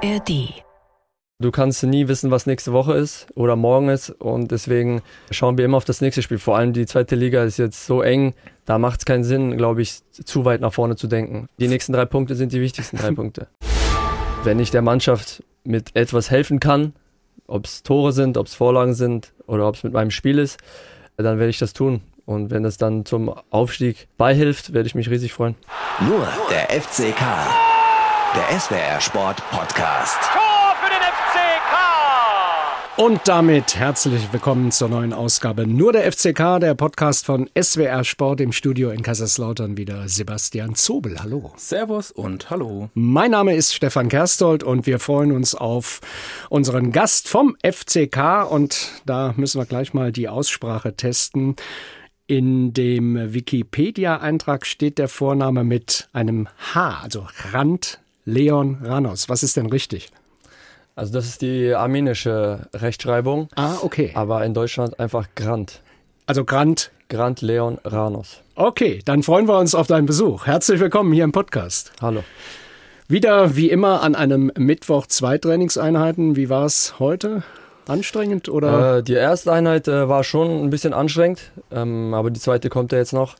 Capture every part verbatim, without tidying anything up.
R D. Du kannst nie wissen, was nächste Woche ist oder morgen ist, und deswegen schauen wir immer auf das nächste Spiel. Vor allem die zweite Liga ist jetzt so eng, da macht es keinen Sinn, glaube ich, zu weit nach vorne zu denken. Die nächsten drei Punkte sind die wichtigsten drei Punkte. Wenn ich der Mannschaft mit etwas helfen kann, ob es Tore sind, ob es Vorlagen sind oder ob es mit meinem Spiel ist, dann werde ich das tun. Und wenn es dann zum Aufstieg beihilft, werde ich mich riesig freuen. Nur der F C K, der S W R Sport Podcast. Tor für den F C K! Und damit herzlich willkommen zur neuen Ausgabe Nur der F C K, der Podcast von S W R Sport. Im Studio in Kaiserslautern wieder Sebastian Zobel. Hallo. Servus und hallo. Mein Name ist Stefan Kerstold und wir freuen uns auf unseren Gast vom F C K. Und da müssen wir gleich mal die Aussprache testen. In dem Wikipedia-Eintrag steht der Vorname mit einem H, also Hrant Leon Ranos. Was ist denn richtig? Also das ist die armenische Rechtschreibung. Ah, okay. Aber in Deutschland einfach Grant. Also Grant. Grant Leon Ranos. Okay, dann freuen wir uns auf deinen Besuch. Herzlich willkommen hier im Podcast. Hallo. Wieder wie immer an einem Mittwoch zwei Trainingseinheiten. Wie war es heute? Anstrengend oder? Äh, die erste Einheit äh, war schon ein bisschen anstrengend, ähm, aber die zweite kommt ja jetzt noch.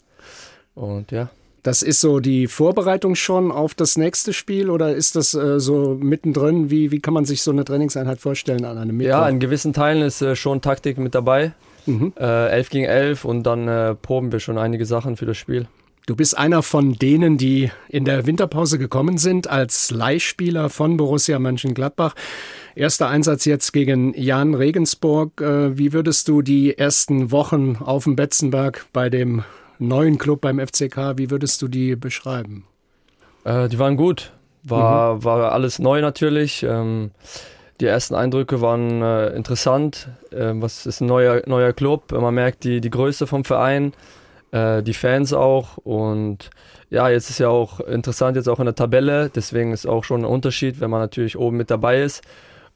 Und ja. Das ist so die Vorbereitung schon auf das nächste Spiel oder ist das äh, so mittendrin? Wie, wie kann man sich so eine Trainingseinheit vorstellen an einem Mittwoch? Ja, in gewissen Teilen ist äh, schon Taktik mit dabei. Mhm. Äh, elf gegen elf und dann äh, proben wir schon einige Sachen für das Spiel. Du bist einer von denen, die in der Winterpause gekommen sind als Leihspieler von Borussia Mönchengladbach. Erster Einsatz jetzt gegen Jahn Regensburg. Wie würdest du die ersten Wochen auf dem Betzenberg bei dem neuen Club beim F C K, wie würdest du die beschreiben? Äh, die waren gut. War, mhm. war alles neu natürlich. Ähm, die ersten Eindrücke waren äh, interessant. Äh, was ist ein neuer, neuer Club? Man merkt die, die Größe vom Verein. Die Fans auch, und ja, jetzt ist ja auch interessant, jetzt auch in der Tabelle, deswegen ist auch schon ein Unterschied, wenn man natürlich oben mit dabei ist,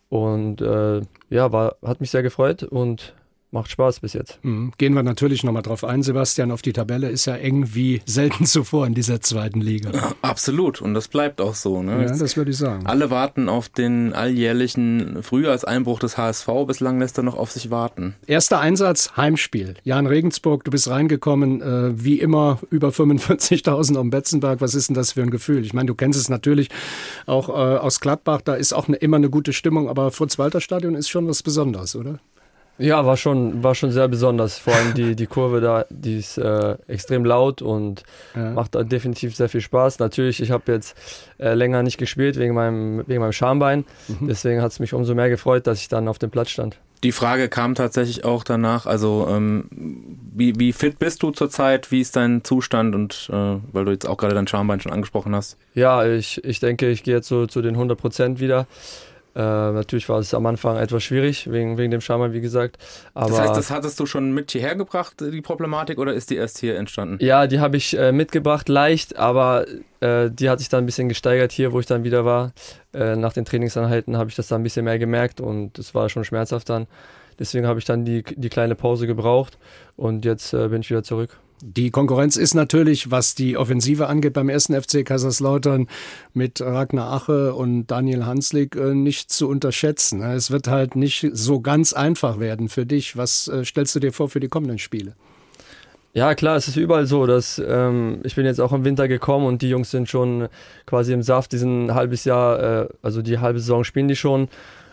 und äh, ja, war, hat mich sehr gefreut und macht Spaß bis jetzt. Mhm. Gehen wir natürlich nochmal drauf ein, Sebastian, auf die Tabelle ist ja eng wie selten zuvor in dieser zweiten Liga. Ja, absolut, und das bleibt auch so. Ne? Ja, das würde ich sagen. Alle warten auf den alljährlichen Frühjahrseinbruch des H S V, bislang lässt er noch auf sich warten. Erster Einsatz, Heimspiel. Jahn Regensburg, du bist reingekommen, äh, wie immer über fünfundvierzigtausend am Betzenberg. Was ist denn das für ein Gefühl? Ich meine, du kennst es natürlich auch äh, aus Gladbach, da ist auch eine, immer eine gute Stimmung, aber Fritz-Walter-Stadion ist schon was Besonderes, oder? Ja, war schon, war schon sehr besonders. Vor allem die, die Kurve da, die ist äh, extrem laut und ja. macht definitiv sehr viel Spaß. Natürlich, ich habe jetzt äh, länger nicht gespielt wegen meinem, wegen meinem Schambein. Mhm. Deswegen hat es mich umso mehr gefreut, dass ich dann auf dem Platz stand. Die Frage kam tatsächlich auch danach, also ähm, wie, wie fit bist du zurzeit, wie ist dein Zustand, und äh, weil du jetzt auch gerade dein Schambein schon angesprochen hast. Ja, ich, ich denke, ich gehe jetzt so zu den hundert Prozent wieder. Äh, natürlich war es am Anfang etwas schwierig, wegen, wegen dem Schambein, wie gesagt. Aber das heißt, das hattest du schon mit hierher gebracht, die Problematik, oder ist die erst hier entstanden? Ja, die habe ich äh, mitgebracht, leicht, aber äh, die hat sich dann ein bisschen gesteigert hier, wo ich dann wieder war. Äh, nach den Trainingseinheiten habe ich das dann ein bisschen mehr gemerkt, und es war schon schmerzhaft dann. Deswegen habe ich dann die, die kleine Pause gebraucht, und jetzt äh, bin ich wieder zurück. Die Konkurrenz ist natürlich, was die Offensive angeht, beim ersten F C Kaiserslautern mit Ragnar Ache und Daniel Hanslik nicht zu unterschätzen. Es wird halt nicht so ganz einfach werden für dich. Was stellst du dir vor für die kommenden Spiele? Ja, klar, es ist überall so, dass ähm, ich bin jetzt auch im Winter gekommen und die Jungs sind schon quasi im Saft, die sind ein halbes Jahr, äh, also die halbe Saison spielen die schon,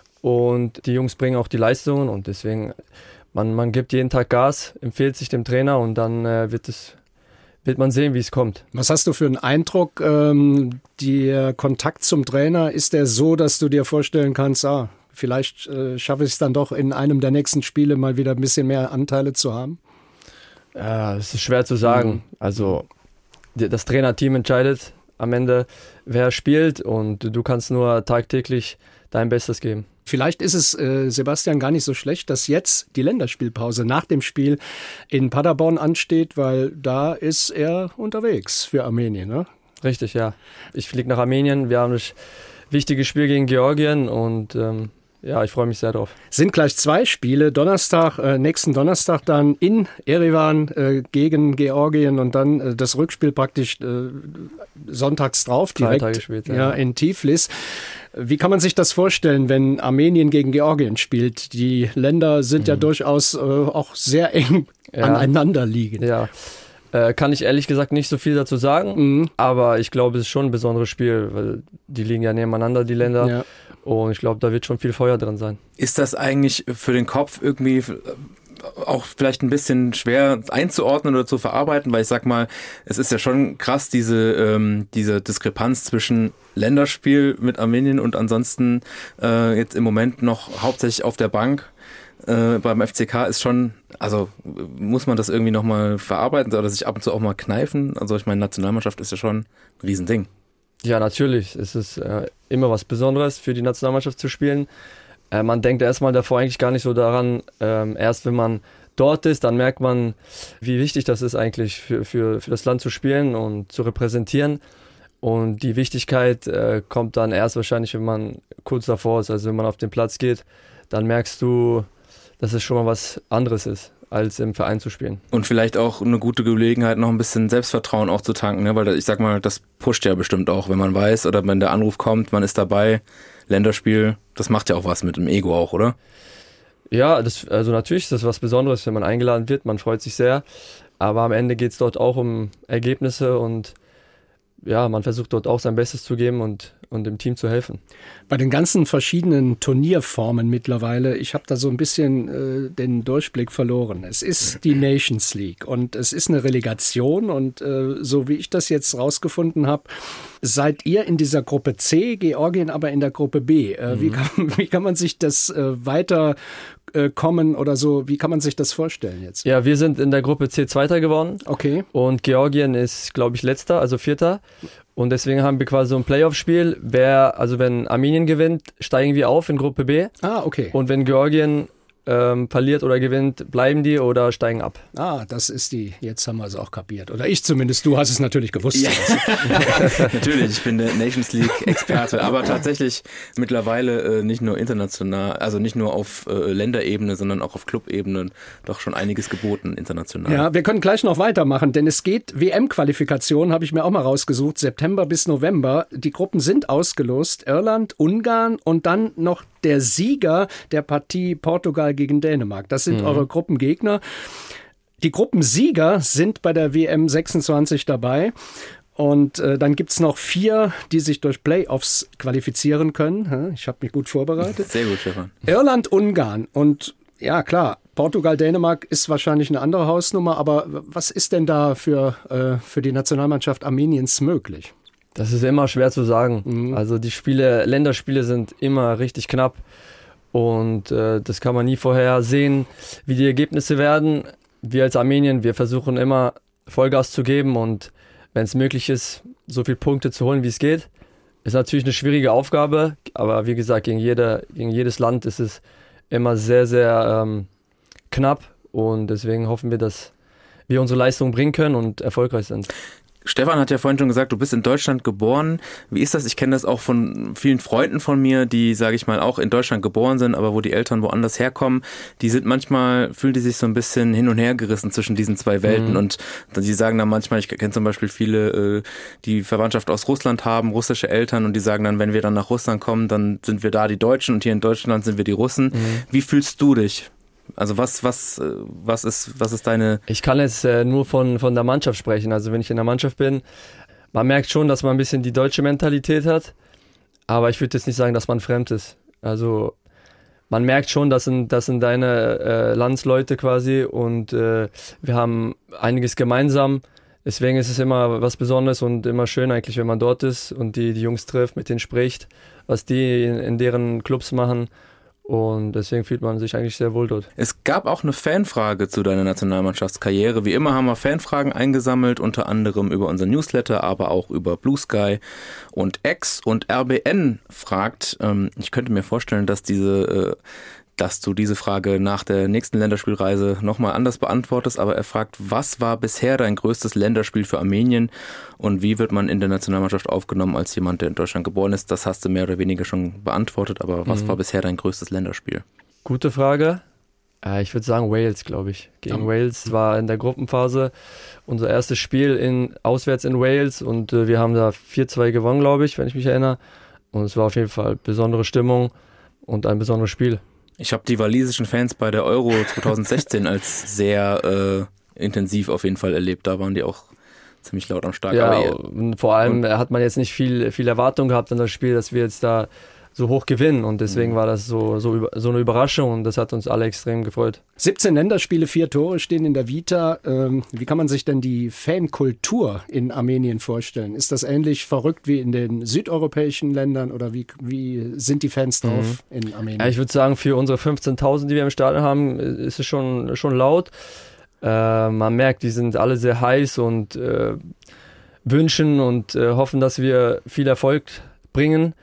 und die Jungs bringen auch die Leistungen, und deswegen Man, man gibt jeden Tag Gas, empfiehlt sich dem Trainer, und dann äh, wird, es, wird man sehen, wie es kommt. Was hast du für einen Eindruck? Ähm, der Kontakt zum Trainer, ist der so, dass du dir vorstellen kannst, ah, vielleicht äh, schaffe ich es dann doch in einem der nächsten Spiele mal wieder ein bisschen mehr Anteile zu haben? Ja, es ist schwer zu sagen. Mhm. Also die, das Trainerteam entscheidet am Ende, wer spielt, und du kannst nur tagtäglich dein Bestes geben. Vielleicht ist es, äh, Sebastian, gar nicht so schlecht, dass jetzt die Länderspielpause nach dem Spiel in Paderborn ansteht, weil da ist er unterwegs für Armenien, ne? Richtig, ja. Ich fliege nach Armenien. Wir haben das wichtige Spiel gegen Georgien, und ähm, ja, ich freue mich sehr drauf. Sind gleich zwei Spiele. Donnerstag, äh, nächsten Donnerstag dann in Erivan äh, gegen Georgien, und dann äh, das Rückspiel praktisch äh, sonntags drauf, direkt Drei Tage später, ja, in Tiflis. Wie kann man sich das vorstellen, wenn Armenien gegen Georgien spielt? Die Länder sind mhm. ja durchaus äh, auch sehr eng ja. aneinander liegend. Ja, äh, kann ich ehrlich gesagt nicht so viel dazu sagen, mhm. aber ich glaube, es ist schon ein besonderes Spiel, weil die liegen ja nebeneinander, die Länder. Ja. Und ich glaube, da wird schon viel Feuer drin sein. Ist das eigentlich für den Kopf irgendwie auch vielleicht ein bisschen schwer einzuordnen oder zu verarbeiten? Weil ich sag mal, es ist ja schon krass, diese, ähm, diese Diskrepanz zwischen Länderspiel mit Armenien und ansonsten äh, jetzt im Moment noch hauptsächlich auf der Bank äh, beim F C K ist schon, also muss man das irgendwie nochmal verarbeiten oder sich ab und zu auch mal kneifen? Also ich meine, Nationalmannschaft ist ja schon ein Riesending. Ja, natürlich. Es ist äh, immer was Besonderes für die Nationalmannschaft zu spielen. Äh, man denkt erstmal davor eigentlich gar nicht so daran. Ähm, erst wenn man dort ist, dann merkt man, wie wichtig das ist eigentlich für, für, für das Land zu spielen und zu repräsentieren. Und die Wichtigkeit äh, kommt dann erst wahrscheinlich, wenn man kurz davor ist. Also wenn man auf den Platz geht, dann merkst du, dass es schon mal was anderes ist, als im Verein zu spielen. Und vielleicht auch eine gute Gelegenheit, noch ein bisschen Selbstvertrauen auch zu tanken, ne? Weil ich sag mal, das pusht ja bestimmt auch, wenn man weiß oder wenn der Anruf kommt, man ist dabei, Länderspiel, das macht ja auch was mit dem Ego auch, oder? Ja, das, also natürlich ist das was Besonderes, wenn man eingeladen wird, man freut sich sehr, aber am Ende geht es dort auch um Ergebnisse und ja, man versucht dort auch sein Bestes zu geben und, und dem Team zu helfen. Bei den ganzen verschiedenen Turnierformen mittlerweile, ich habe da so ein bisschen äh, den Durchblick verloren. Es ist die Nations League und es ist eine Relegation und äh, so wie ich das jetzt rausgefunden habe, seid ihr in dieser Gruppe C, Georgien aber in der Gruppe B. Äh, mhm. wie, kann, wie kann man sich das äh, weiter äh, kommen oder so, wie kann man sich das vorstellen jetzt? Ja, wir sind in der Gruppe C Zweiter geworden. Okay. Und Georgien ist, glaube ich, Letzter, also Vierter. Und deswegen haben wir quasi so ein Playoff-Spiel. Wer, also wenn Armenien gewinnt, steigen wir auf in Gruppe B. Ah, okay. Und wenn Georgien ähm, verliert oder gewinnt, bleiben die oder steigen ab. Ah, das ist die, jetzt haben wir es auch kapiert. Oder ich zumindest, du hast es natürlich gewusst. Ja. Natürlich, ich bin der Nations League-Experte, aber tatsächlich mittlerweile äh, nicht nur international, also nicht nur auf äh, Länderebene, sondern auch auf Clubebene doch schon einiges geboten international. Ja, wir können gleich noch weitermachen, denn es geht W M-Qualifikation, habe ich mir auch mal rausgesucht, September bis November. Die Gruppen sind ausgelost, Irland, Ungarn und dann noch der Sieger der Partie Portugal gegen Dänemark. Das sind mhm. eure Gruppengegner. Die Gruppensieger sind bei der W M sechsundzwanzig dabei. Und äh, dann gibt's noch vier, die sich durch Playoffs qualifizieren können. Ich habe mich gut vorbereitet. Sehr gut, Stefan. Irland, Ungarn und ja klar, Portugal, Dänemark ist wahrscheinlich eine andere Hausnummer. Aber was ist denn da für, äh, für die Nationalmannschaft Armeniens möglich? Das ist immer schwer zu sagen. Mhm. Also die Spiele, Länderspiele sind immer richtig knapp und äh, das kann man nie vorher sehen, wie die Ergebnisse werden. Wir als Armenien, wir versuchen immer Vollgas zu geben und wenn es möglich ist, so viele Punkte zu holen, wie es geht. Ist natürlich eine schwierige Aufgabe, aber wie gesagt, gegen, jede, gegen jedes Land ist es immer sehr, sehr ähm, knapp und deswegen hoffen wir, dass wir unsere Leistung bringen können und erfolgreich sind. Stefan hat ja vorhin schon gesagt, du bist in Deutschland geboren. Wie ist das? Ich kenne das auch von vielen Freunden von mir, die, sage ich mal, auch in Deutschland geboren sind, aber wo die Eltern woanders herkommen. Die sind manchmal, fühlen die sich so ein bisschen hin und her gerissen zwischen diesen zwei Welten. Mhm. Und die sagen dann manchmal, ich kenne zum Beispiel viele, die Verwandtschaft aus Russland haben, russische Eltern, und die sagen dann, wenn wir dann nach Russland kommen, dann sind wir da die Deutschen und hier in Deutschland sind wir die Russen. Mhm. Wie fühlst du dich? Also was, was, was ist, was ist deine... Ich kann jetzt äh, nur von, von der Mannschaft sprechen. Also wenn ich in der Mannschaft bin, man merkt schon, dass man ein bisschen die deutsche Mentalität hat, aber ich würde jetzt nicht sagen, dass man fremd ist. Also man merkt schon, das sind, das sind deine äh, Landsleute quasi und äh, wir haben einiges gemeinsam. Deswegen ist es immer was Besonderes und immer schön eigentlich, wenn man dort ist und die, die Jungs trifft, mit denen spricht, was die in, in deren Clubs machen. Und deswegen fühlt man sich eigentlich sehr wohl dort. Es gab auch eine Fanfrage zu deiner Nationalmannschaftskarriere. Wie immer haben wir Fanfragen eingesammelt, unter anderem über unseren Newsletter, aber auch über Blue Sky und X. Und R B N fragt, ähm, ich könnte mir vorstellen, dass diese... Äh, dass du diese Frage nach der nächsten Länderspielreise nochmal anders beantwortest, aber er fragt, was war bisher dein größtes Länderspiel für Armenien und wie wird man in der Nationalmannschaft aufgenommen als jemand, der in Deutschland geboren ist? Das hast du mehr oder weniger schon beantwortet, aber was mhm. war bisher dein größtes Länderspiel? Gute Frage. Ich würde sagen Wales, glaube ich. Gegen oh. Wales war in der Gruppenphase unser erstes Spiel in, auswärts in Wales und wir haben da vier zwei gewonnen, glaube ich, wenn ich mich erinnere. Und es war auf jeden Fall besondere Stimmung und ein besonderes Spiel. Ich habe die walisischen Fans bei der Euro zwanzig sechzehn als sehr äh, intensiv auf jeden Fall erlebt. Da waren die auch ziemlich laut am Start. Ja, Aber und vor allem hat man jetzt nicht viel, viel Erwartung gehabt an das Spiel, dass wir jetzt da so hoch gewinnen. Und deswegen mhm. war das so, so, so eine Überraschung und das hat uns alle extrem gefreut. siebzehn Länderspiele, vier Tore stehen in der Vita. Ähm, wie kann man sich denn die Fankultur in Armenien vorstellen? Ist das ähnlich verrückt wie in den südeuropäischen Ländern oder wie, wie sind die Fans drauf mhm. in Armenien? Ja, ich würde sagen, für unsere fünfzehntausend, die wir im Stadion haben, ist es schon, schon laut. Äh, man merkt, die sind alle sehr heiß und äh, wünschen und äh, hoffen, dass wir viel Erfolg bringen.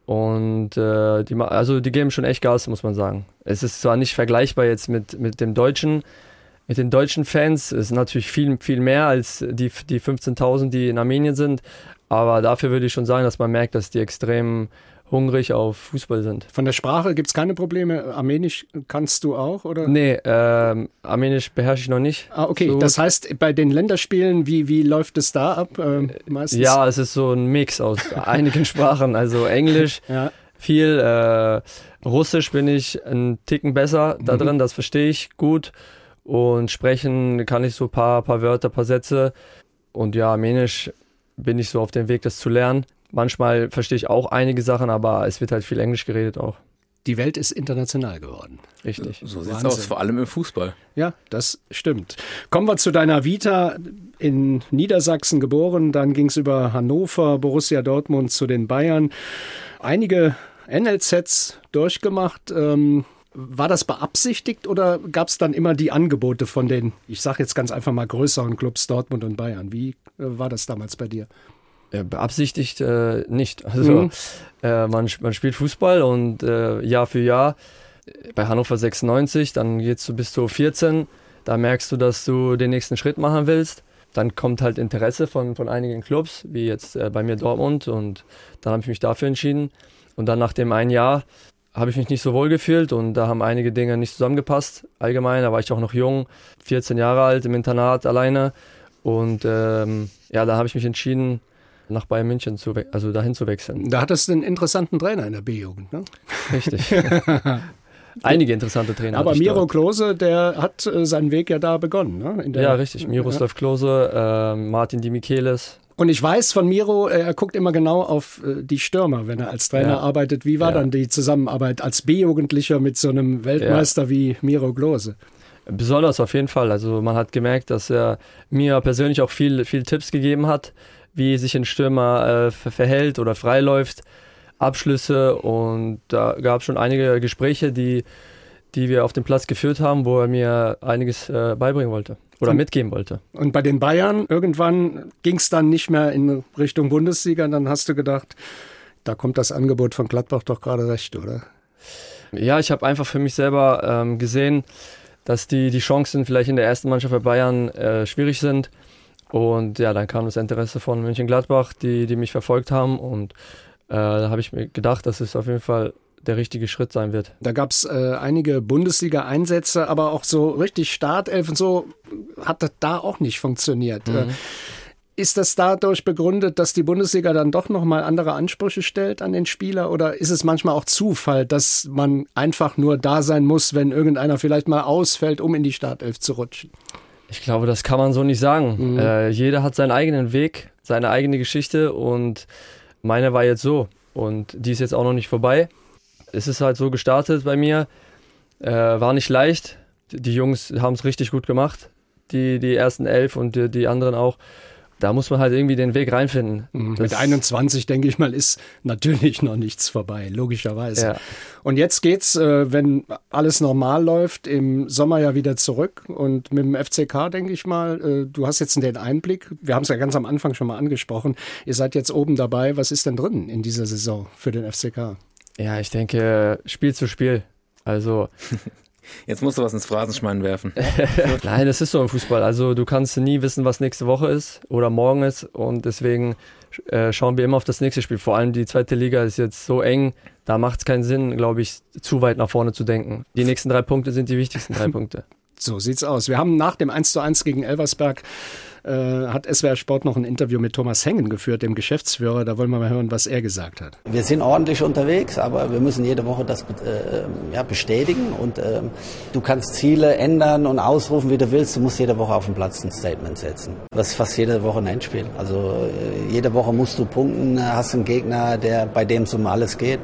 Und äh, die, also die geben schon echt Gas, muss man sagen. Es ist zwar nicht vergleichbar jetzt mit, mit dem deutschen, mit den deutschen Fans. Es ist natürlich viel, viel mehr als die, die fünfzehntausend, die in Armenien sind. Aber dafür würde ich schon sagen, dass man merkt, dass die extrem hungrig auf Fußball sind. Von der Sprache gibt es keine Probleme? Armenisch kannst du auch, oder? Nee, ähm, Armenisch beherrsche ich noch nicht. Ah, okay. So. Das heißt, bei den Länderspielen, wie, wie läuft es da ab? Ähm, meistens? Ja, es ist so ein Mix aus einigen Sprachen. Also Englisch, ja. viel. Äh, Russisch bin ich einen Ticken besser da drin, mhm. das verstehe ich gut. Und sprechen kann ich so ein paar, paar Wörter, paar Sätze. Und ja, Armenisch bin ich so auf dem Weg, das zu lernen. Manchmal verstehe ich auch einige Sachen, aber es wird halt viel Englisch geredet auch. Die Welt ist international geworden. Richtig. So sieht es aus, vor allem im Fußball. Ja, das stimmt. Kommen wir zu deiner Vita. In Niedersachsen geboren, dann ging es über Hannover, Borussia Dortmund zu den Bayern. Einige N L Zs durchgemacht. Ähm, war das beabsichtigt oder gab es dann immer die Angebote von den, ich sage jetzt ganz einfach mal, größeren Clubs Dortmund und Bayern? Wie äh, war das damals bei dir? Ja, beabsichtigt äh, nicht. Also mhm. äh, man, man spielt Fußball und äh, Jahr für Jahr bei Hannover sechsundneunzig, dann geht's du bis zu vierzehn, da merkst du, dass du den nächsten Schritt machen willst. Dann kommt halt Interesse von, von einigen Clubs, wie jetzt äh, bei mir Dortmund, und dann habe ich mich dafür entschieden. Und dann nach dem einen Jahr habe ich mich nicht so wohl gefühlt und da haben einige Dinge nicht zusammengepasst. Allgemein, da war ich auch noch jung, vierzehn Jahre alt, im Internat alleine. Und ähm, ja, da habe ich mich entschieden, nach Bayern München zu we- also dahin zu wechseln. Da hattest du einen interessanten Trainer in der B-Jugend, ne? Richtig. Einige interessante Trainer. Aber Miro Klose, der hat äh, seinen Weg ja da begonnen, ne? In der, ja, richtig. Miroslav Klose, äh, Martin Di Michelis. Und ich weiß von Miro, er guckt immer genau auf äh, die Stürmer, wenn er als Trainer ja. arbeitet. Wie war ja. dann die Zusammenarbeit als B-Jugendlicher mit so einem Weltmeister ja. wie Miro Klose? Besonders auf jeden Fall. Also man hat gemerkt, dass er mir persönlich auch viel, viel Tipps gegeben hat, wie sich ein Stürmer äh, verhält oder freiläuft, Abschlüsse, und da gab es schon einige Gespräche, die, die wir auf dem Platz geführt haben, wo er mir einiges äh, beibringen wollte oder und, mitgeben wollte. Und bei den Bayern, irgendwann ging es dann nicht mehr in Richtung Bundesliga, dann hast du gedacht, da kommt das Angebot von Gladbach doch gerade recht, oder? Ja, ich habe einfach für mich selber ähm, gesehen, dass die, die Chancen vielleicht in der ersten Mannschaft bei Bayern äh, schwierig sind. Und ja, dann kam das Interesse von Mönchengladbach, die, die mich verfolgt haben, und äh, da habe ich mir gedacht, dass es auf jeden Fall der richtige Schritt sein wird. Da gab es äh, einige Bundesliga-Einsätze, aber auch so richtig Startelf und so hat das da auch nicht funktioniert. Mhm. Äh, ist das dadurch begründet, dass die Bundesliga dann doch nochmal andere Ansprüche stellt an den Spieler, oder ist es manchmal auch Zufall, dass man einfach nur da sein muss, wenn irgendeiner vielleicht mal ausfällt, um in die Startelf zu rutschen? Ich glaube, das kann man so nicht sagen. Mhm. Äh, jeder hat seinen eigenen Weg, seine eigene Geschichte, und meine war jetzt so, und die ist jetzt auch noch nicht vorbei. Es ist halt so gestartet bei mir, äh, war nicht leicht. Die Jungs haben es richtig gut gemacht, die, die ersten elf und die, die anderen auch. Da muss man halt irgendwie den Weg reinfinden. Mhm. Mit einundzwanzig, denke ich mal, ist natürlich noch nichts vorbei, logischerweise. Ja. Und jetzt geht's, äh, wenn alles normal läuft, im Sommer ja wieder zurück. Und mit dem F C K, denke ich mal, äh, du hast jetzt den Einblick. Wir haben es ja ganz am Anfang schon mal angesprochen. Ihr seid jetzt oben dabei. Was ist denn drin in dieser Saison für den F C K? Ja, ich denke, Spiel zu Spiel. Also... Jetzt musst du was ins Phrasenschwein werfen. Nein, das ist so im Fußball. Also du kannst nie wissen, was nächste Woche ist oder morgen ist, und deswegen äh, schauen wir immer auf das nächste Spiel. Vor allem die zweite Liga ist jetzt so eng, da macht es keinen Sinn, glaube ich, zu weit nach vorne zu denken. Die nächsten drei Punkte sind die wichtigsten drei Punkte. So sieht's aus. Wir haben nach dem eins zu eins gegen Elversberg äh, hat S W R Sport noch ein Interview mit Thomas Hengen geführt, dem Geschäftsführer. Da wollen wir mal hören, was er gesagt hat. Wir sind ordentlich unterwegs, aber wir müssen jede Woche das äh, ja, bestätigen. Und äh, du kannst Ziele ändern und ausrufen, wie du willst. Du musst jede Woche auf den Platz ein Statement setzen. Das ist fast jede Woche ein Endspiel. Also äh, jede Woche musst du punkten, hast einen Gegner, der bei dem es um alles geht.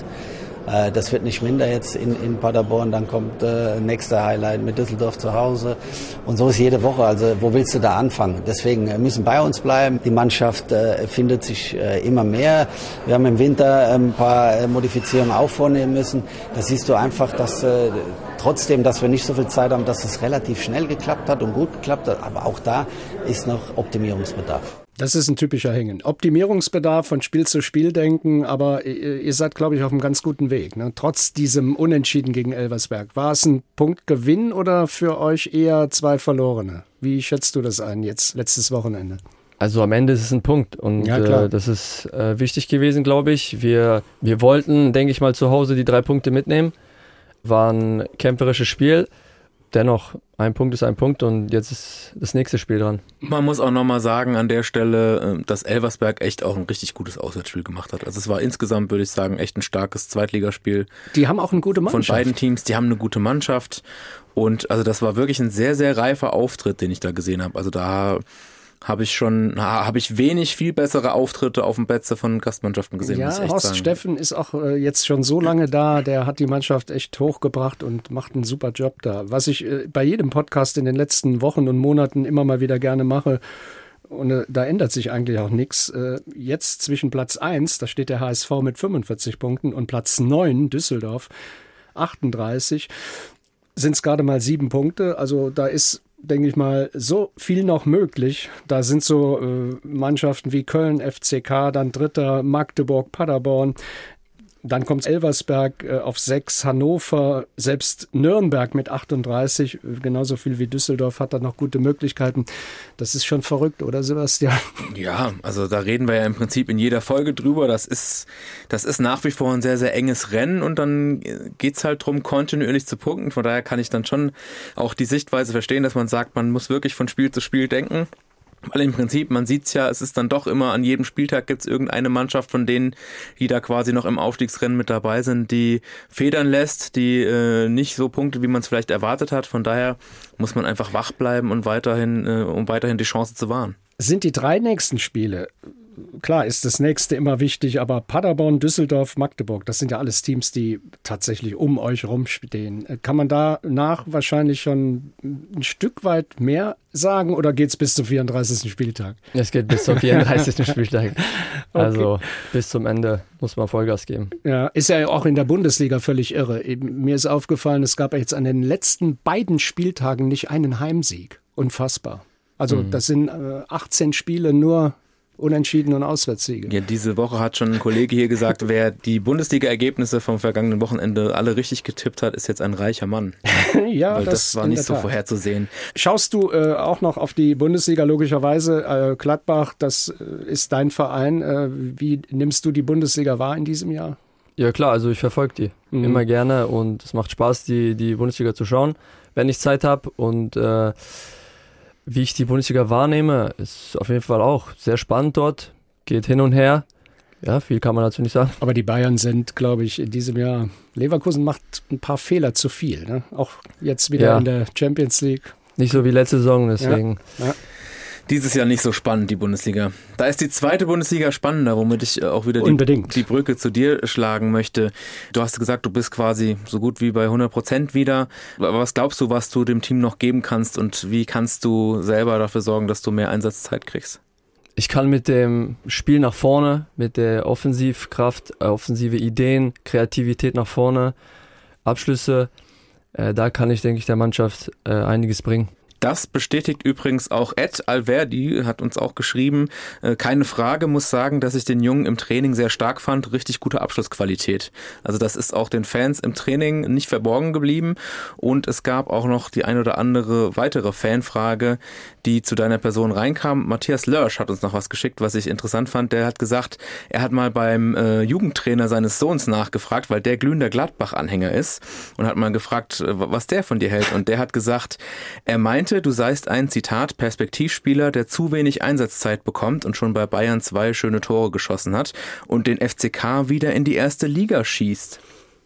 Das wird nicht minder jetzt in, in Paderborn, dann kommt äh, nächster Highlight mit Düsseldorf zu Hause und so ist jede Woche, also wo willst du da anfangen? Deswegen äh, müssen bei uns bleiben, die Mannschaft äh, findet sich äh, immer mehr, wir haben im Winter ein paar äh, Modifizierungen auch vornehmen müssen, da siehst du einfach, dass äh, trotzdem, dass wir nicht so viel Zeit haben, dass es relativ schnell geklappt hat und gut geklappt hat, aber auch da ist noch Optimierungsbedarf. Das ist ein typischer Hängen. Optimierungsbedarf, von Spiel zu Spiel denken, aber ihr, ihr seid, glaube ich, auf einem ganz guten Weg. Ne? Trotz diesem Unentschieden gegen Elversberg. War es ein Punktgewinn oder für euch eher zwei Verlorene? Wie schätzt du das ein jetzt, letztes Wochenende? Also am Ende ist es ein Punkt und ja, klar. äh, das ist äh, wichtig gewesen, glaube ich. Wir, wir wollten, denke ich mal, zu Hause die drei Punkte mitnehmen. War ein kämpferisches Spiel. Dennoch, ein Punkt ist ein Punkt und jetzt ist das nächste Spiel dran. Man muss auch nochmal sagen an der Stelle, dass Elversberg echt auch ein richtig gutes Auswärtsspiel gemacht hat. Also es war insgesamt, würde ich sagen, echt ein starkes Zweitligaspiel. Die haben auch eine gute Mannschaft. Von beiden Teams, die haben eine gute Mannschaft und also das war wirklich ein sehr, sehr reifer Auftritt, den ich da gesehen habe. Also da habe ich schon, habe ich wenig viel bessere Auftritte auf dem Betze von Gastmannschaften gesehen, ja, muss ich echt Horst sagen. Steffen ist auch äh, jetzt schon so lange da, der hat die Mannschaft echt hochgebracht und macht einen super Job da. Was ich äh, bei jedem Podcast in den letzten Wochen und Monaten immer mal wieder gerne mache, und äh, da ändert sich eigentlich auch nichts. Äh, jetzt zwischen Platz eins, da steht der H S V mit fünfundvierzig Punkten und Platz neun, Düsseldorf, achtunddreißig, sind es gerade mal sieben Punkte. Also da ist, denke ich mal, so viel noch möglich. Da sind so äh, Mannschaften wie Köln, F C K, dann Dritter, Magdeburg, Paderborn. Dann kommt Elversberg äh, auf sechs, Hannover, selbst Nürnberg mit achtunddreißig, genauso viel wie Düsseldorf hat da noch gute Möglichkeiten. Das ist schon verrückt, oder Sebastian? Ja, also da reden wir ja im Prinzip in jeder Folge drüber. Das ist, das ist nach wie vor ein sehr, sehr enges Rennen und dann geht's halt drum, kontinuierlich zu punkten. Von daher kann ich dann schon auch die Sichtweise verstehen, dass man sagt, man muss wirklich von Spiel zu Spiel denken. Weil im Prinzip, man sieht's ja, es ist dann doch immer, an jedem Spieltag gibt's irgendeine Mannschaft von denen, die da quasi noch im Aufstiegsrennen mit dabei sind, die federn lässt, die äh, nicht so punktet, wie man es vielleicht erwartet hat. Von daher muss man einfach wach bleiben und weiterhin, äh, um weiterhin die Chance zu wahren. Sind die drei nächsten Spiele, klar ist das nächste immer wichtig, aber Paderborn, Düsseldorf, Magdeburg, das sind ja alles Teams, die tatsächlich um euch rumstehen. Kann man danach wahrscheinlich schon ein Stück weit mehr sagen oder geht es bis zum vierunddreißigsten Spieltag? Es geht bis zum vierunddreißigsten Spieltag. Also okay. Bis zum Ende muss man Vollgas geben. Ja, ist ja auch in der Bundesliga völlig irre. Eben, mir ist aufgefallen, es gab jetzt an den letzten beiden Spieltagen nicht einen Heimsieg. Unfassbar. Also mhm. das sind äh, achtzehn Spiele nur Unentschieden und Auswärtssiege. Ja, diese Woche hat schon ein Kollege hier gesagt, wer die Bundesliga-Ergebnisse vom vergangenen Wochenende alle richtig getippt hat, ist jetzt ein reicher Mann. Ja, Weil das, das war nicht so vorherzusehen. Schaust du äh, auch noch auf die Bundesliga, logischerweise. Äh, Gladbach, das äh, ist dein Verein. Äh, wie nimmst du die Bundesliga wahr in diesem Jahr? Ja klar, also ich verfolge die mhm. immer gerne und es macht Spaß, die, die Bundesliga zu schauen, wenn ich Zeit habe und äh, wie ich die Bundesliga wahrnehme, ist auf jeden Fall auch sehr spannend dort, geht hin und her. Ja, viel kann man dazu nicht sagen. Aber die Bayern sind, glaube ich, in diesem Jahr, Leverkusen macht ein paar Fehler zu viel. Ne? Auch jetzt wieder ja. in der Champions League. Nicht so wie letzte Saison, deswegen. Ja. Ja. Dieses Jahr nicht so spannend, die Bundesliga. Da ist die zweite Bundesliga spannender, womit ich auch wieder die, die Brücke zu dir schlagen möchte. Du hast gesagt, du bist quasi so gut wie bei hundert Prozent wieder. Aber was glaubst du, was du dem Team noch geben kannst und wie kannst du selber dafür sorgen, dass du mehr Einsatzzeit kriegst? Ich kann mit dem Spiel nach vorne, mit der Offensivkraft, offensive Ideen, Kreativität nach vorne, Abschlüsse, äh, da kann ich, denke ich, der Mannschaft äh, einiges bringen. Das bestätigt übrigens auch Ed Alverdi, hat uns auch geschrieben, äh, keine Frage, muss sagen, dass ich den Jungen im Training sehr stark fand, richtig gute Abschlussqualität. Also das ist auch den Fans im Training nicht verborgen geblieben und es gab auch noch die ein oder andere weitere Fanfrage, die zu deiner Person reinkam. Matthias Lörsch hat uns noch was geschickt, was ich interessant fand. Der hat gesagt, er hat mal beim äh, Jugendtrainer seines Sohns nachgefragt, weil der glühender Gladbach-Anhänger ist und hat mal gefragt, was der von dir hält und der hat gesagt, er meinte, meinte, du seist ein, Zitat, Perspektivspieler, der zu wenig Einsatzzeit bekommt und schon bei Bayern zwei schöne Tore geschossen hat und den F C K wieder in die erste Liga schießt.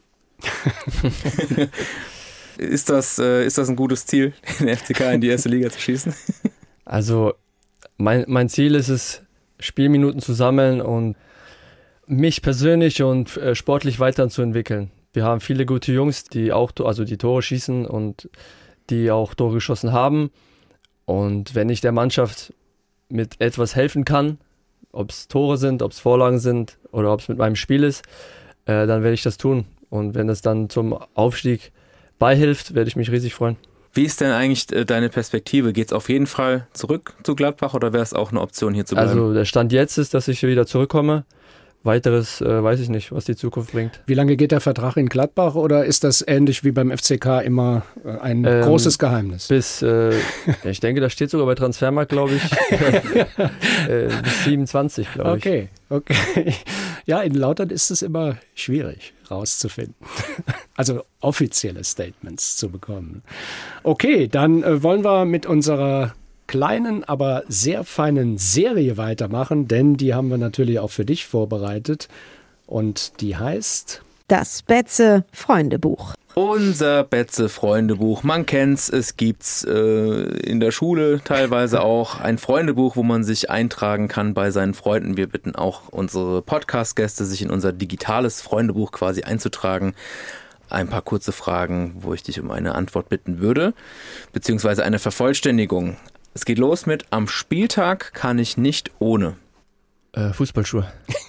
Ist das, äh, ist das ein gutes Ziel, den F C K in die erste Liga zu schießen? Also mein, mein Ziel ist es, Spielminuten zu sammeln und mich persönlich und äh, sportlich weiterzuentwickeln. Wir haben viele gute Jungs, die auch also die Tore schießen und die auch Tore geschossen haben. Und wenn ich der Mannschaft mit etwas helfen kann, ob es Tore sind, ob es Vorlagen sind oder ob es mit meinem Spiel ist, äh, dann werde ich das tun. Und wenn es dann zum Aufstieg beihilft, werde ich mich riesig freuen. Wie ist denn eigentlich deine Perspektive? Geht es auf jeden Fall zurück zu Gladbach oder wäre es auch eine Option, hier zu bleiben? Also der Stand jetzt ist, dass ich wieder zurückkomme. Weiteres äh, weiß ich nicht, was die Zukunft bringt. Wie lange geht der Vertrag in Gladbach oder ist das ähnlich wie beim F C K immer ein ähm, großes Geheimnis? Bis, äh, ja, ich denke, das steht sogar bei Transfermarkt, glaube ich, äh, bis siebenundzwanzig, glaube ich. Okay, okay. Ja, in Lautern ist es immer schwierig rauszufinden. Also offizielle Statements zu bekommen. Okay, dann äh, wollen wir mit unserer kleinen, aber sehr feinen Serie weitermachen, denn die haben wir natürlich auch für dich vorbereitet und die heißt Das Betze-Freundebuch. Unser Betze-Freundebuch. Man kennt's, es gibt's äh, in der Schule teilweise auch ein Freundebuch, wo man sich eintragen kann bei seinen Freunden. Wir bitten auch unsere Podcast-Gäste, sich in unser digitales Freundebuch quasi einzutragen. Ein paar kurze Fragen, wo ich dich um eine Antwort bitten würde, beziehungsweise eine Vervollständigung. Es geht los mit: Am Spieltag kann ich nicht ohne. Äh, Fußballschuhe.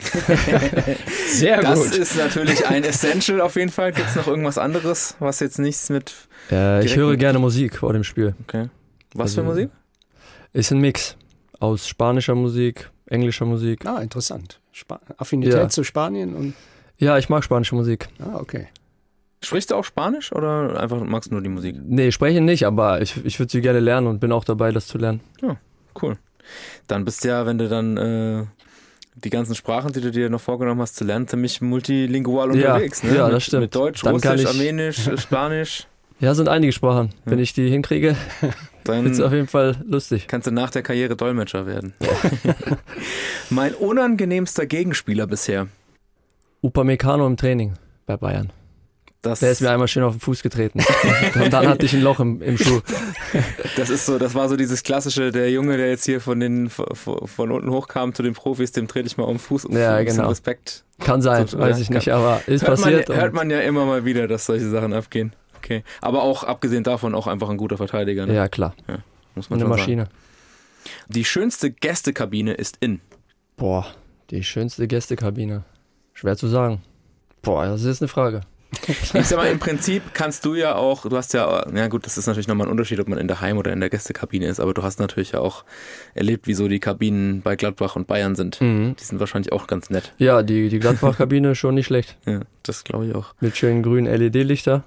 Sehr das gut. Das ist natürlich ein Essential auf jeden Fall. Gibt es noch irgendwas anderes, was jetzt nichts mit... Äh, ich höre gerne Musik vor dem Spiel. Okay. Was also, für Musik? Ist ein Mix aus spanischer Musik, englischer Musik. Ah, interessant. Sp- Affinität ja. zu Spanien und... Ja, ich mag spanische Musik. Ah, okay. Sprichst du auch Spanisch oder einfach magst du nur die Musik? Nee, sprechen nicht, aber ich, ich würde sie gerne lernen und bin auch dabei, das zu lernen. Ja, cool. Dann bist du ja, wenn du dann äh, die ganzen Sprachen, die du dir noch vorgenommen hast zu lernen, ziemlich multilingual unterwegs. Ja, ne? ja mit, das stimmt. Mit Deutsch, dann Russisch, ich, Armenisch, Spanisch. Ja, sind einige Sprachen. Ja. Wenn ich die hinkriege, dann wird es auf jeden Fall lustig. Kannst du nach der Karriere Dolmetscher werden. Mein unangenehmster Gegenspieler bisher? Upamecano im Training bei Bayern. Das Der ist mir einmal schön auf den Fuß getreten. Und dann hatte ich ein Loch im, im Schuh. Das ist so, das war so dieses klassische, der Junge, der jetzt hier von den von, von unten hochkam zu den Profis, dem trete ich mal um den Fuß. Ja, ein genau. Respekt. Kann sein, so, weiß ja, ich kann. nicht, aber ist hört passiert. Man, hört man ja immer mal wieder, dass solche Sachen abgehen. Okay. Aber auch abgesehen davon auch einfach ein guter Verteidiger. Ne? Ja, klar. Ja, muss man Eine schon Maschine. sagen. Die schönste Gästekabine ist in. Boah, die schönste Gästekabine. Schwer zu sagen. Boah, das ist eine Frage. Ich sag mal, im Prinzip kannst du ja auch, du hast ja, ja gut, das ist natürlich nochmal ein Unterschied, ob man in der Heim- oder in der Gästekabine ist, aber du hast natürlich ja auch erlebt, wieso die Kabinen bei Gladbach und Bayern sind. Mhm. Die sind wahrscheinlich auch ganz nett. Ja, die, die Gladbach-Kabine schon nicht schlecht. Ja, das glaube ich auch. Mit schönen grünen L E D-Lichter.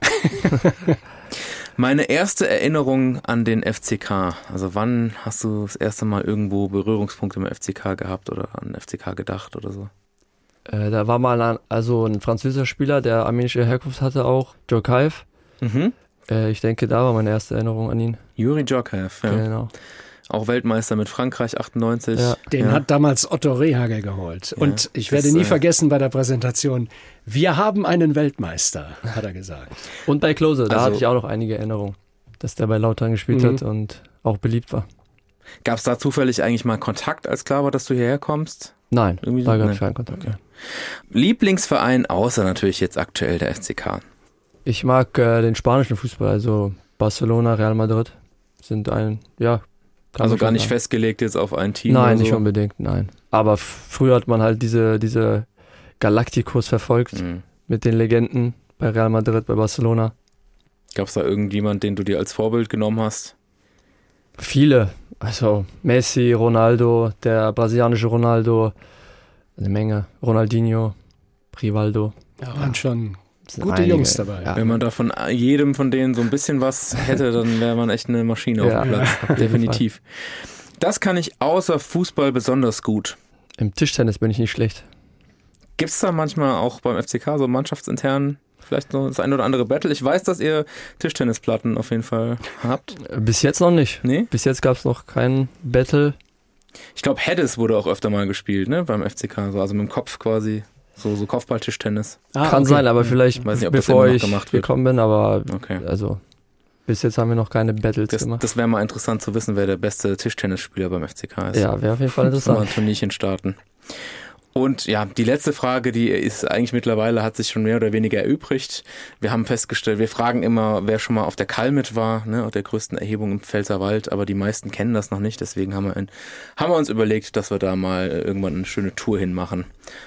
Meine erste Erinnerung an den F C K, also wann hast du das erste Mal irgendwo Berührungspunkte mit dem F C K gehabt oder an den F C K gedacht oder so? Äh, da war mal ein, also ein französischer Spieler, der armenische Herkunft hatte auch, Djorkaeff. Mhm. Äh, ich denke, da war meine erste Erinnerung an ihn. Juri Djorkaeff, ja. Genau. Auch Weltmeister mit Frankreich achtundneunzig. Ja. Den ja. hat damals Otto Rehhagel geholt. Ja, und ich werde das, nie äh, vergessen bei der Präsentation, wir haben einen Weltmeister, hat er gesagt. Und bei Klose, da Also- hatte ich auch noch einige Erinnerungen, dass der bei Lautern gespielt Mhm. hat und auch beliebt war. Gab es da zufällig eigentlich mal Kontakt, als klar war, dass du hierher kommst? Nein, Irgendwie- da gab Nein. es keinen Kontakt. Okay. Lieblingsverein, außer natürlich jetzt aktuell der F C K. Ich mag äh, den spanischen Fußball, also Barcelona, Real Madrid sind ein, ja. kann Also man gar schon nicht sagen. festgelegt jetzt auf ein Team Nein, oder so? nicht unbedingt, nein. Aber f- früher hat man halt diese, diese Galacticos verfolgt Mhm. mit den Legenden bei Real Madrid, bei Barcelona. Gab es da irgendjemand, den du dir als Vorbild genommen hast? Viele, also Messi, Ronaldo, der brasilianische Ronaldo, eine Menge, Ronaldinho, Rivaldo. Da waren schon Das sind gute einige. Jungs dabei. Ja. Wenn man da von jedem von denen so ein bisschen was hätte, dann wäre man echt eine Maschine Ja, auf dem Platz. auf jeden Definitiv. Das kann ich außer Fußball besonders gut. Im Tischtennis bin ich nicht schlecht. Gibt es da manchmal auch beim F C K so mannschaftsintern Vielleicht noch das ein oder andere Battle. Ich weiß, dass ihr Tischtennisplatten auf jeden Fall habt. Bis jetzt noch nicht. Nee? Bis jetzt gab es noch keinen Battle. Ich glaube, Heddes wurde auch öfter mal gespielt, ne, beim F C K. Also mit dem Kopf quasi. So, so Kopfballtischtennis. Ah, Kann okay. sein, aber vielleicht weiß nicht, ob bevor das ich gemacht gekommen bin, aber okay. also bis jetzt haben wir noch keine Battles das, gemacht. Das wäre mal interessant zu wissen, wer der beste Tischtennisspieler beim F C K ist. Ja, wäre auf jeden Fall interessant. Mal ein Turnierchen starten. Und ja, die letzte Frage, die ist eigentlich mittlerweile, hat sich schon mehr oder weniger erübrigt. Wir haben festgestellt, wir fragen immer, wer schon mal auf der Kalmit war, ne, auf der größten Erhebung im Pfälzerwald, aber die meisten kennen das noch nicht, deswegen haben wir, ein, haben wir uns überlegt, dass wir da mal irgendwann eine schöne Tour hinmachen.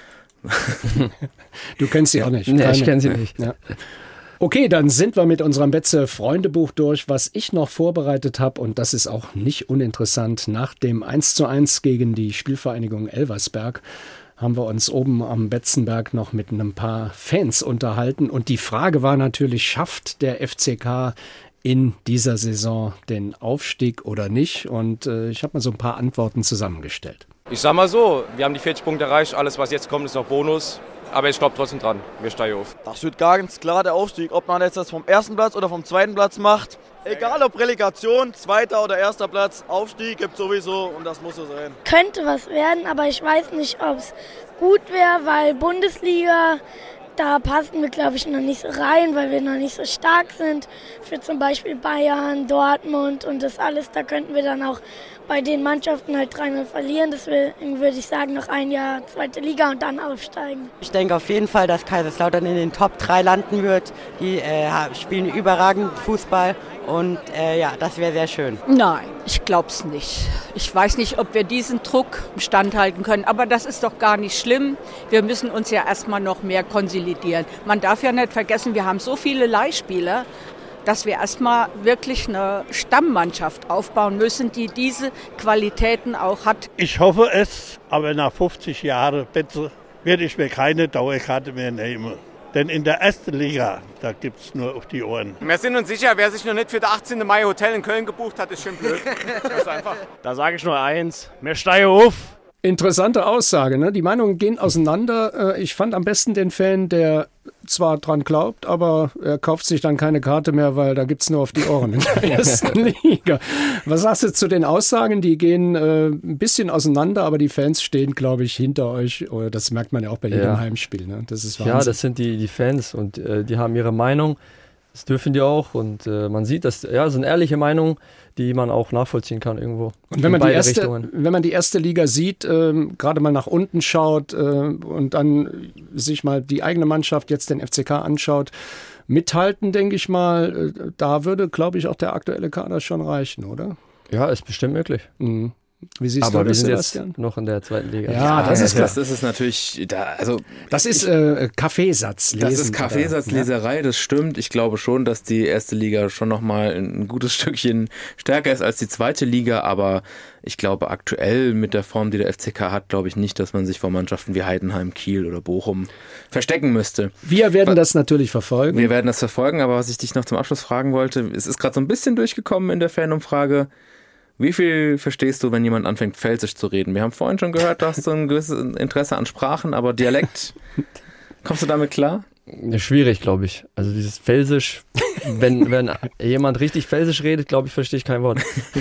Du kennst sie auch nicht. Nee, ich kenne sie nicht. Ja. Okay, dann sind wir mit unserem Betze-Freundebuch durch, was ich noch vorbereitet habe. Und das ist auch nicht uninteressant. Nach dem eins zu eins gegen die Spielvereinigung Elversberg haben wir uns oben am Betzenberg noch mit ein paar Fans unterhalten. Und die Frage war natürlich, schafft der F C K in dieser Saison den Aufstieg oder nicht? Und äh, ich habe mal so ein paar Antworten zusammengestellt. Ich sag mal so, wir haben die vierzig Punkte erreicht. Alles, was jetzt kommt, ist noch Bonus. Aber ich glaube trotzdem dran, wir steigen auf. Das wird ganz klar der Aufstieg. Ob man jetzt das vom ersten Platz oder vom zweiten Platz macht. Egal ob Relegation, zweiter oder erster Platz, Aufstieg gibt sowieso und das muss so sein. Könnte was werden, aber ich weiß nicht, ob es gut wäre, weil Bundesliga, da passen wir glaube ich noch nicht so rein, weil wir noch nicht so stark sind. Für zum Beispiel Bayern, Dortmund und das alles, da könnten wir dann auch bei den Mannschaften halt drei null verlieren. Deswegen würde ich sagen, noch ein Jahr zweite Liga und dann aufsteigen. Ich denke auf jeden Fall, dass Kaiserslautern in den Top drei landen wird. Die äh, spielen überragend Fußball und äh, ja, das wäre sehr schön. Nein, ich glaube es nicht. Ich weiß nicht, ob wir diesen Druck standhalten können, aber das ist doch gar nicht schlimm. Wir müssen uns ja erstmal noch mehr konsolidieren. Man darf ja nicht vergessen, wir haben so viele Leihspieler, dass wir erstmal wirklich eine Stammmannschaft aufbauen müssen, die diese Qualitäten auch hat. Ich hoffe es, aber nach fünfzig Jahren Betze werde ich mir keine Dauerkarte mehr nehmen. Denn in der ersten Liga, da gibt es nur auf die Ohren. Wir sind uns sicher, wer sich noch nicht für das achtzehnten Mai Hotel in Köln gebucht hat, ist schon blöd. Das ist einfach. Da sage ich nur eins, wir steigen auf. Interessante Aussage, ne? Die Meinungen gehen auseinander. Ich fand am besten den Fan, der zwar dran glaubt, aber er kauft sich dann keine Karte mehr, weil da gibt es nur auf die Ohren in der ersten Liga. Was sagst du zu den Aussagen? Die gehen äh, ein bisschen auseinander, aber die Fans stehen, glaube ich, hinter euch. Das merkt man ja auch bei jedem ja. Heimspiel. Ne? Das ist Wahnsinn. Ja, das sind die, die Fans und äh, die haben ihre Meinung. Das dürfen die auch und äh, man sieht, dass ja, das sind ehrliche Meinungen, die man auch nachvollziehen kann irgendwo. Und wenn man, die erste, wenn man die erste Liga sieht, ähm, gerade mal nach unten schaut äh, und dann sich mal die eigene Mannschaft, jetzt den F C K anschaut, mithalten, denke ich mal, äh, da würde, glaube ich, auch der aktuelle Kader schon reichen, oder? Ja, ist bestimmt möglich. Mhm. Wie siehst aber du das, wir sind Sebastian? Jetzt noch in der zweiten Liga. Ja, das ja, ist klar. Das ist es natürlich. Da, also das ist äh, Kaffeesatzlesen. Das ist Kaffeesatzleserei, das stimmt. Ich glaube schon, dass die erste Liga schon nochmal ein gutes Stückchen stärker ist als die zweite Liga, aber ich glaube aktuell mit der Form, die der F C K hat, glaube ich nicht, dass man sich vor Mannschaften wie Heidenheim, Kiel oder Bochum verstecken müsste. Wir werden das natürlich verfolgen. Wir werden das verfolgen, aber was ich dich noch zum Abschluss fragen wollte, es ist gerade so ein bisschen durchgekommen in der Fanumfrage. Wie viel verstehst du, wenn jemand anfängt, Pfälzisch zu reden? Wir haben vorhin schon gehört, du hast so ein gewisses Interesse an Sprachen, aber Dialekt, kommst du damit klar? Ja, schwierig, glaube ich. Also dieses Pfälzisch, wenn, wenn jemand richtig Pfälzisch redet, glaube ich, verstehe ich kein Wort.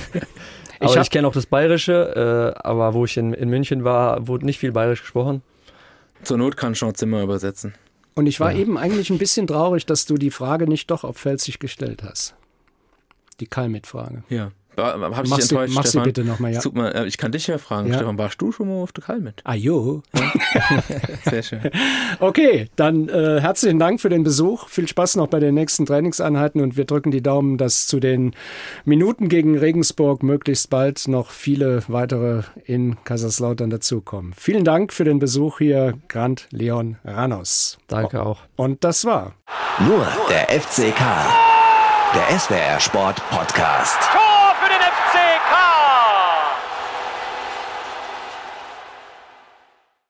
Aber ich, ich kenne auch das Bayerische, äh, aber wo ich in, in München war, wurde nicht viel Bayerisch gesprochen. Zur Not kann schon Zimmer übersetzen. Und ich war ja. eben eigentlich ein bisschen traurig, dass du die Frage nicht doch auf Pfälzisch gestellt hast. Die Kalmit-Frage. Ja. Hab ich mach dich enttäuscht, sie, mach Stefan? sie bitte nochmal, ja. Tut mir, ich kann dich ja fragen, ja. Stefan, warst du schon mal auf der Kalmit? Ah, jo. Sehr schön. Okay, dann äh, herzlichen Dank für den Besuch. Viel Spaß noch bei den nächsten Trainingseinheiten und wir drücken die Daumen, dass zu den Minuten gegen Regensburg möglichst bald noch viele weitere in Kaiserslautern dazukommen. Vielen Dank für den Besuch hier, Grant Leon Ranos. Danke auch. Und das war nur der F C K, der S W R Sport Podcast. Tor für den F C K!